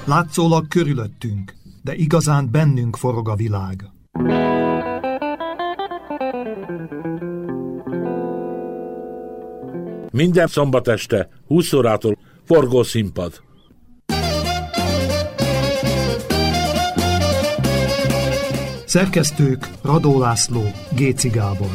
Látszólag körülöttünk, de igazán bennünk forog a világ. Minden szombat este, 20 órától forgószínpad. Szerkesztők Radó László, Géci Gábor.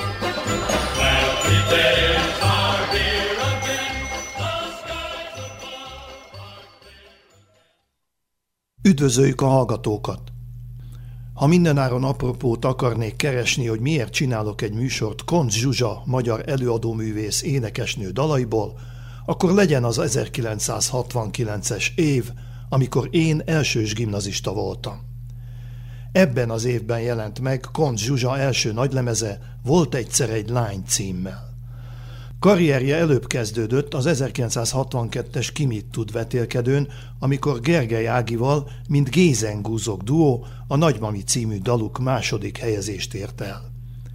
Üdvözöljük a hallgatókat! Ha mindenáron apropót akarnék keresni, hogy miért csinálok egy műsort Koncz Zsuzsa, magyar előadóművész énekesnő dalaiból, akkor legyen az 1969-es év, amikor én elsős gimnazista voltam. Ebben az évben jelent meg Koncz Zsuzsa első nagylemeze, Volt egyszer egy lány címmel. Karrierje előbb kezdődött az 1962-es Ki mit tud vetélkedőn, amikor Gergely Ágival, mint Gézengúzok duó, a Nagymami című daluk második helyezést ért el.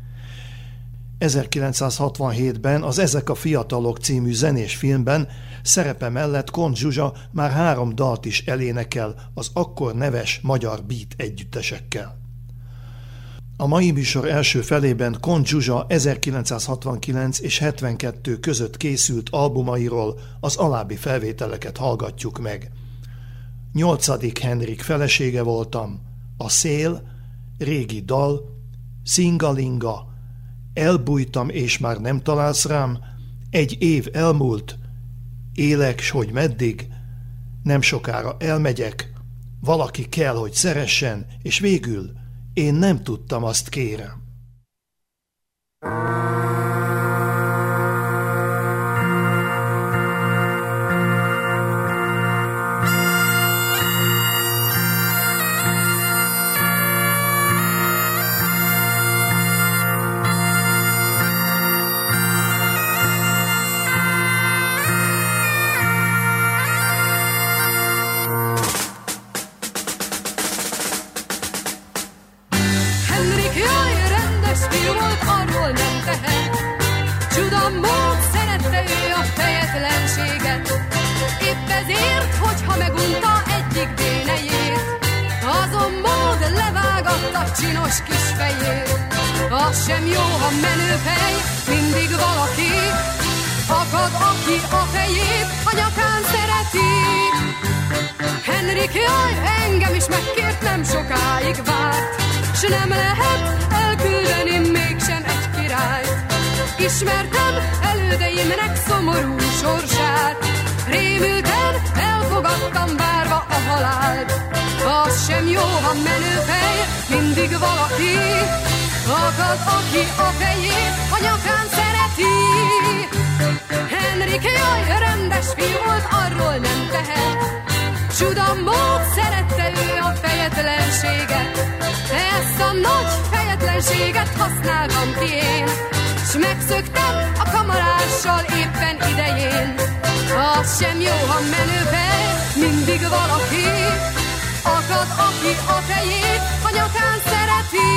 1967-ben az Ezek a fiatalok című zenés filmben szerepe mellett Koncz Zsuzsa már 3 dalt is elénekel az akkor neves magyar beat együttesekkel. A mai műsor első felében Koncz Zsuzsa 1969 és 72 között készült albumairól az alábbi felvételeket hallgatjuk meg. 8. Henrik felesége voltam, A szél, Régi dal, Szingalinga, Elbújtam és már nem találsz rám, Egy év elmúlt, Élek, s hogy meddig, Nem sokára elmegyek, Valaki kell, hogy szeressen, és végül Én nem tudtam, azt kérem. Csinos kis fejét, az sem jó, ha menőfej, mindig valaki akad, aki a fejét a nyakán szereti. Henrik, jaj, engem is megkért, nem sokáig várt, s nem lehet elküldeni mégsem egy királyt. Ismertem elődeimnek szomorú sorsát, rémülten elfogadtam várva a halált. Az sem jó, ha menőfej, mindig valaki akad, aki a fejét a nyakán szereti. Henrik, jaj, rendes fiú volt, arról nem tehet, csuda mód szerette ő a fejetlenséget. Ezt a nagy fejetlenséget használtam ki én, s megszöktem a kamarással éppen idején. Az sem jó, ha menőfej, mindig valaki akad, aki a fejét a nyakán szereti.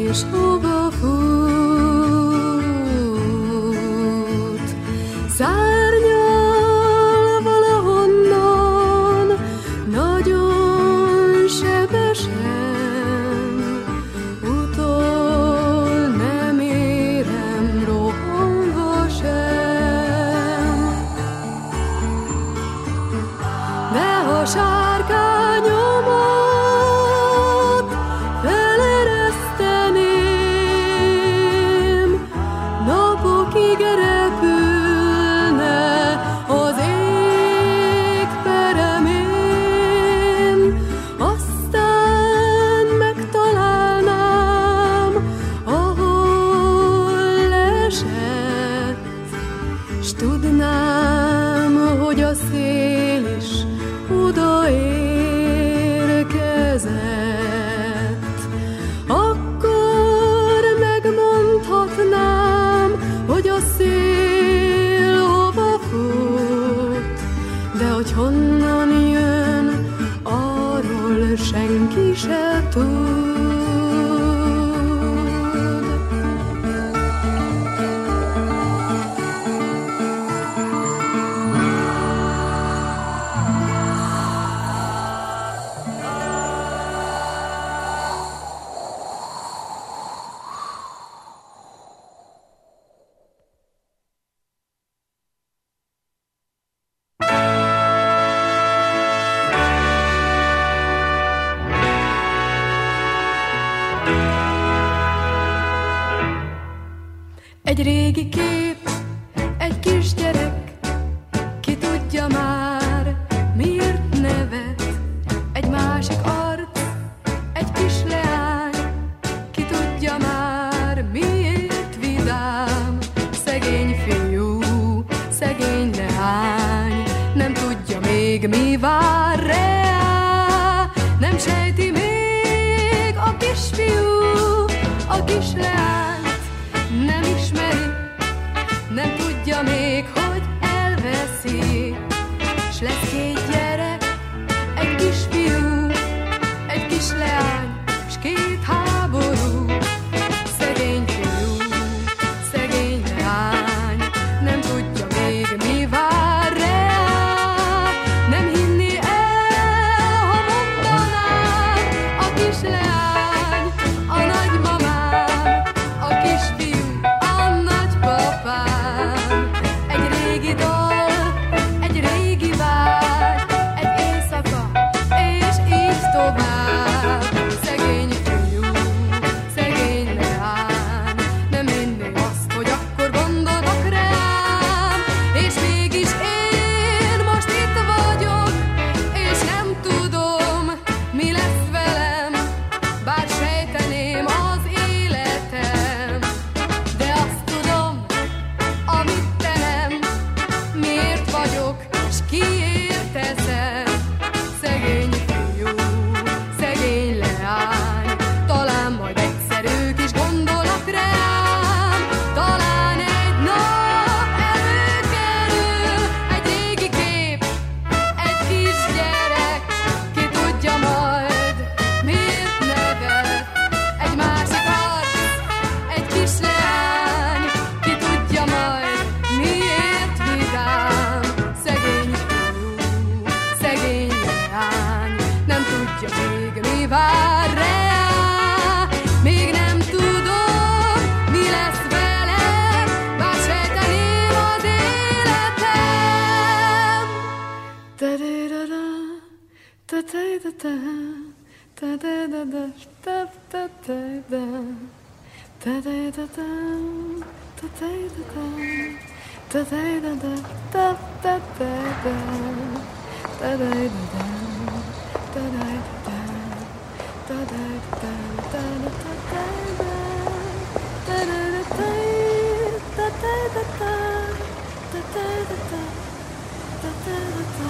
és hova fut. Szárnyal valahonnan, nagyon sebesen, utol nem érem rohanva sem. De ha sárkányomat felereszteném, napokig repülne az ég peremén, aztán megtalálnám, ahol esett, s tudnám, hogy a szél is odaérkezett. Akkor megmondhatnám, hogy a szél hova fut, de hogy honnan jön, arról senki se tud. Egy régi kép, egy kisgyerek, ki tudja már, miért nevet. Egy másik arc, egy kis leány, ki tudja már, miért vidám. Szegény fiú, szegény leány, nem tudja még, mi vár rá. Nem sejti még a kisfiú, a kis leány nem ismeri, nem tudja még, hogy elveszi. S lesz két gyerek, egy kisfiú, egy kis leány, s két háború. Szegény fiú, szegény leány, nem tudja még, mi vár rá. Nem hinni el, ha mondanám, a kis leány, a nagymamám, a kisfiú, egy régi dal, egy régi vágy, egy éjszaka, és így tovább. Szegény fiú, szegény leány, nem hinné azt, hogy akkor gondolnak rám. És mégis én most itt vagyok, és nem tudom, mi lesz velem, bár sejteném az életem. De azt tudom, amit te nem, miért vagyok, s kiért teszem. Szegény fiú, szegény leány, talán majd egyszer ők is gondolnak rám. Talán egy nap előkerül egy régi kép, egy kisgyerek, ki tudja majd, miért nevet. Egy másik arc, egy kis leány, ki tudja majd, miért vidám. Szegény fiú, szegény leány, nem tudja még, mi vár rá. Még nem tudom, mi lesz velem, bár sejteném az életem. Ta-da-da-da, ta-da-da-da, ta-da-da-da, ta-da-da-da, ta-da-da-da, ta-da-da-da, ta-da-da-da, ta-da-da-da, ta-da-da-da, ta-da-da-da, ta-da-da-da, ta-da-da-da, ta-da-da-da, ta-da-da-da, ta-da-da-da,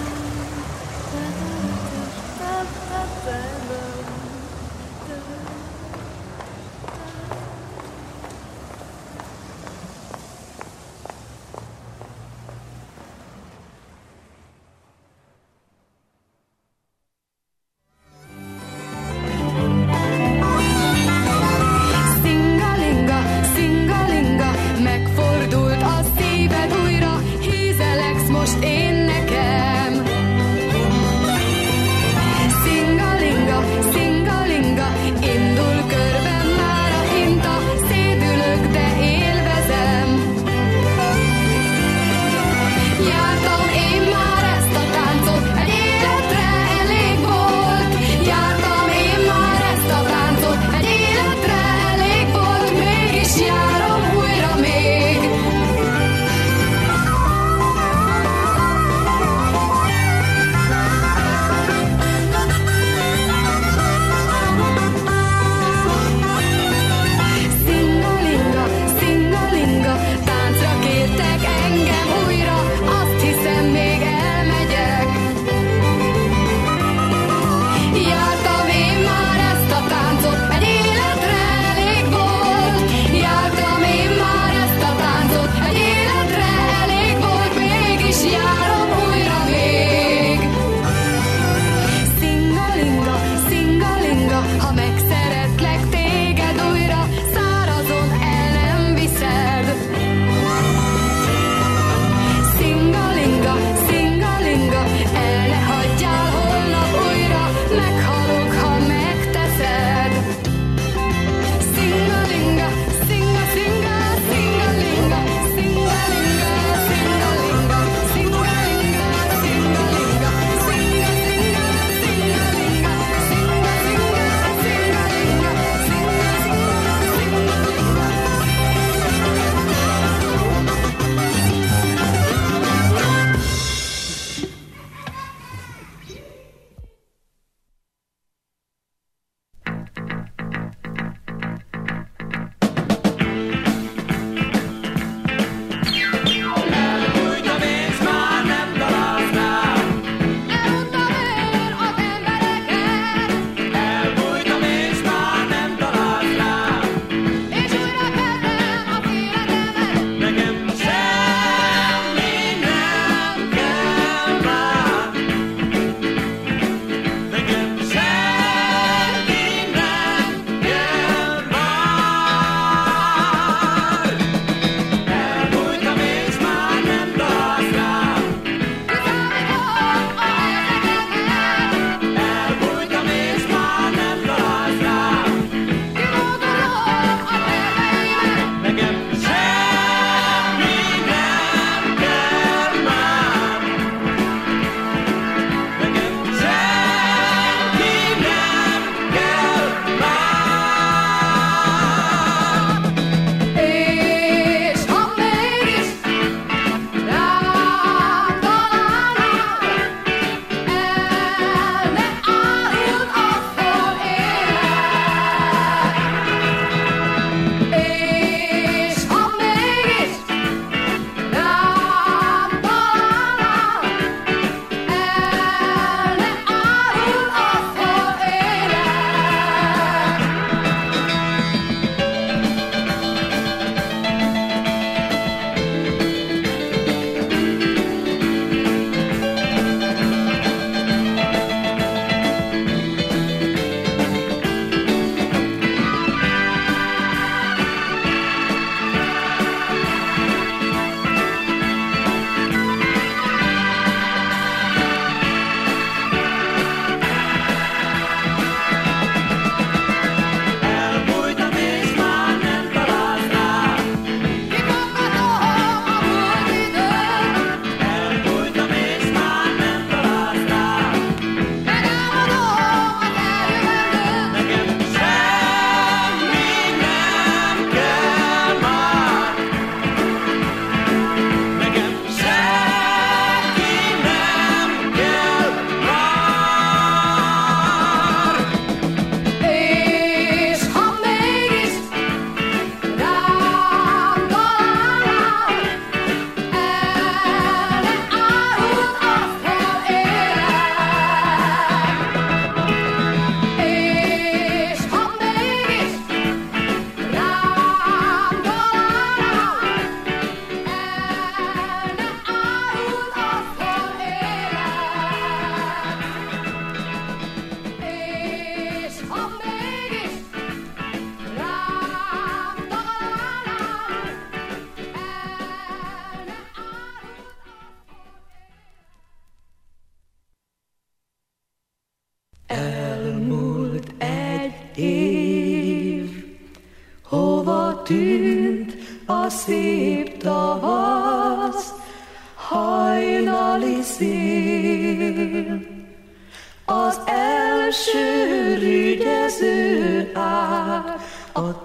tűnt a szép tavasz, hajnali szél. Az első rügyező ár, a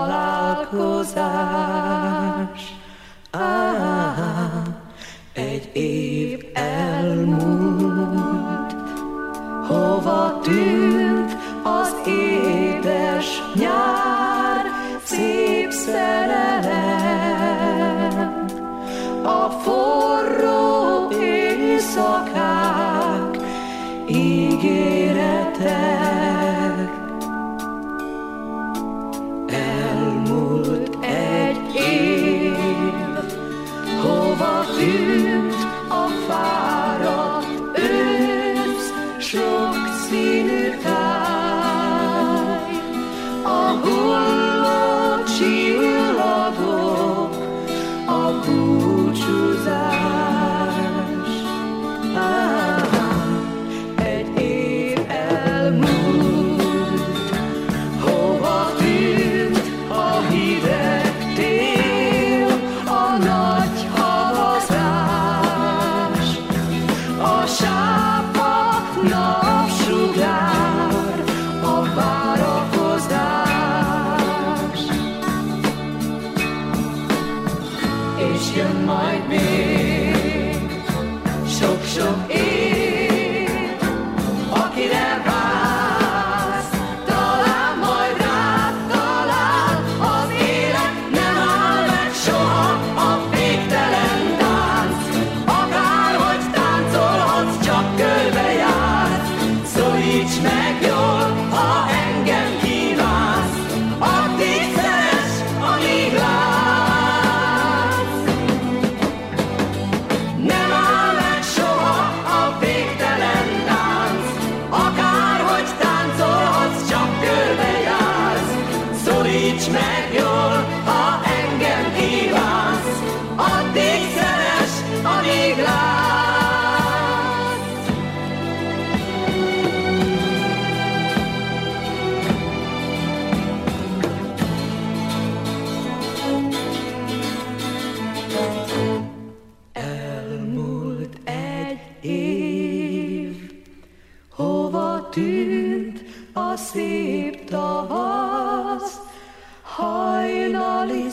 találkozás. Egy év elmúlt, hova tűnt az édes nyár, szép szerelem. A forró éjszakák, ígéretek. Elmúlt egy év, hova tűnt a fáradt ősz, sok színű táj. A hulló csillagok, a búcsúzás. Egy év elmúlt, hova tűnt a hideg tél, a nagy havazás, a sápadt napsugár, a várakozás. És jön majd még sok-sok év, akire vársz, talán majd rád talál. Az élet nem áll meg soha, a végtelen tánc. Akárhogy táncolhatsz, csak körbejársz. Szólíts meg jól, ha engem kívánsz, addig szeress, amíg látsz. Nem áll meg soha a végtelen tánc. Akárhogy táncolhatsz, csak körbejársz. Szólíts meg jól, ha engem kívánsz, addig szeress, amíg látsz. Elmúlt egy év, hova tűnt a szép tavasz, hajnali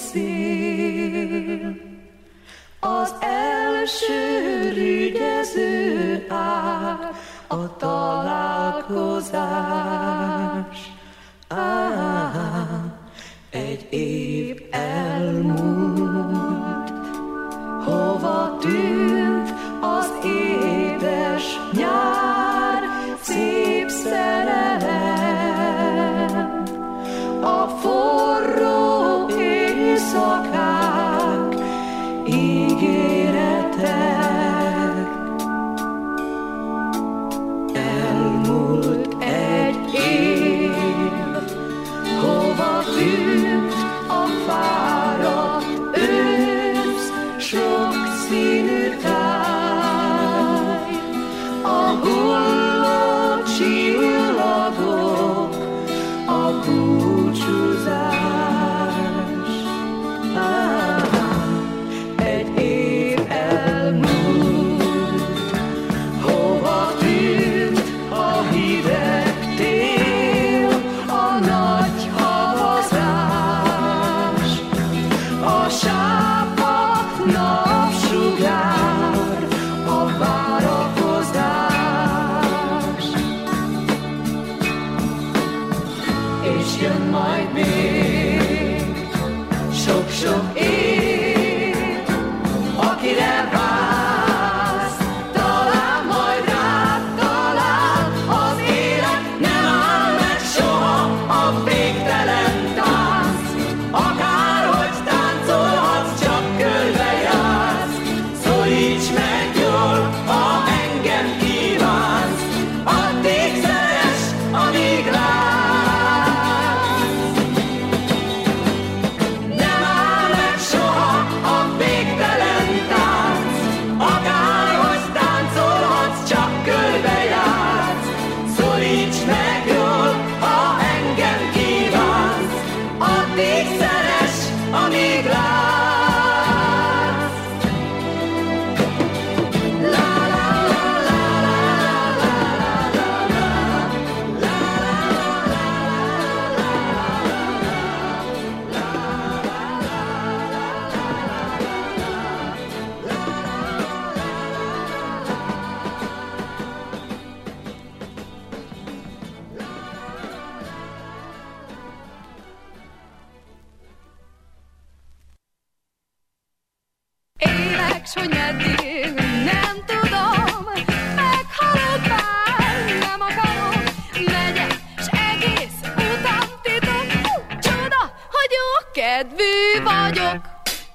Élek, s hogy meddig nem tudom, meghalok bár, nem akarom, megyek, s egész utam titok. Csoda, hogy jó kedvű vagyok.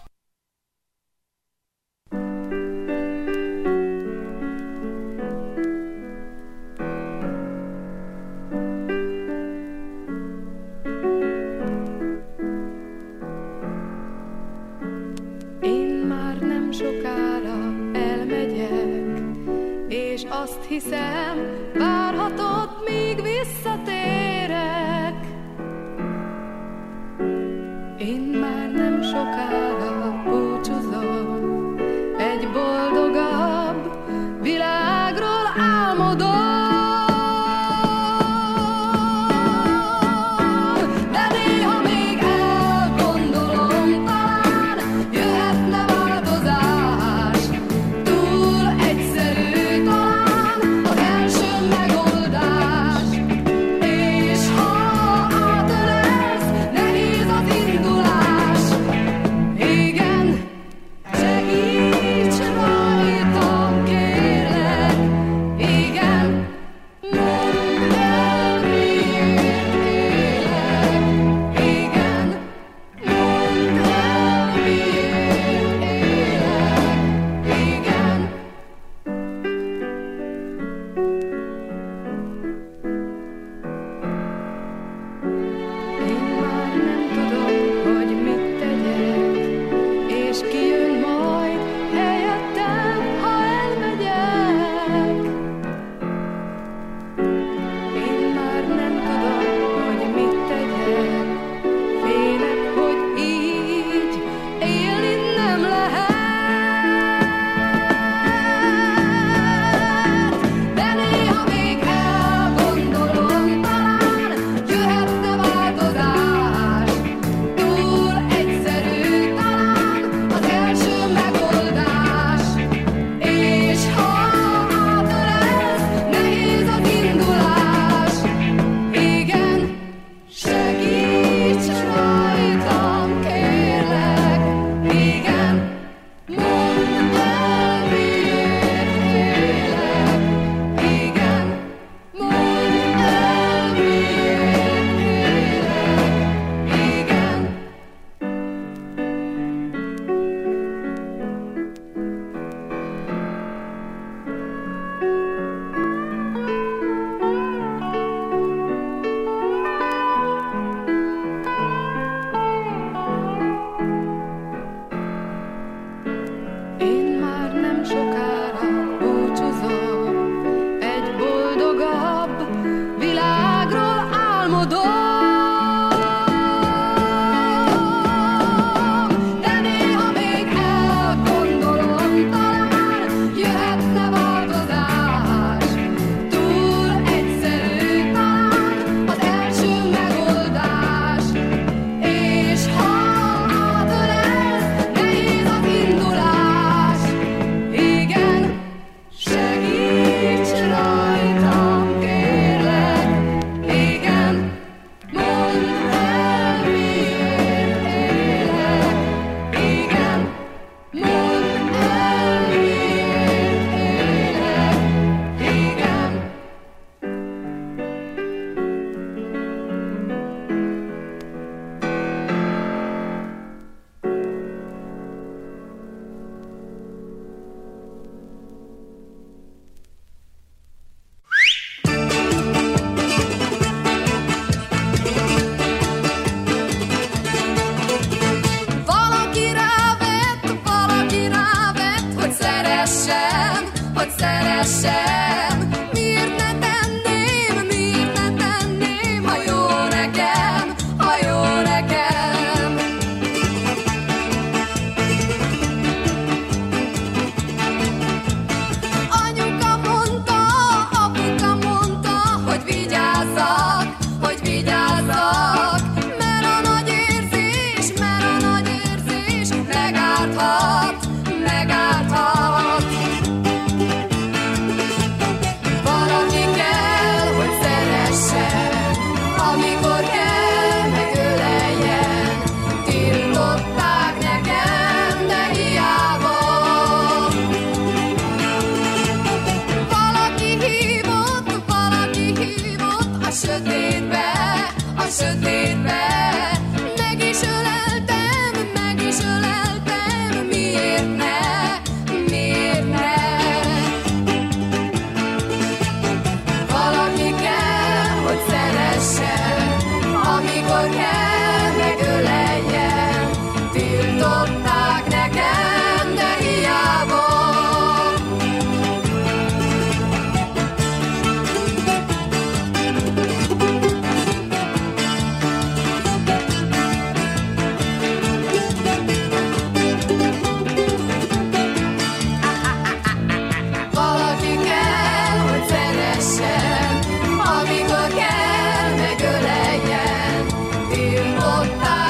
Sokára elmegyek, és azt hiszem, várhatod, míg visszatérek. Én már nem sokára búcsúzom, egy boldogabb világról álmodom. Igen. alkottál.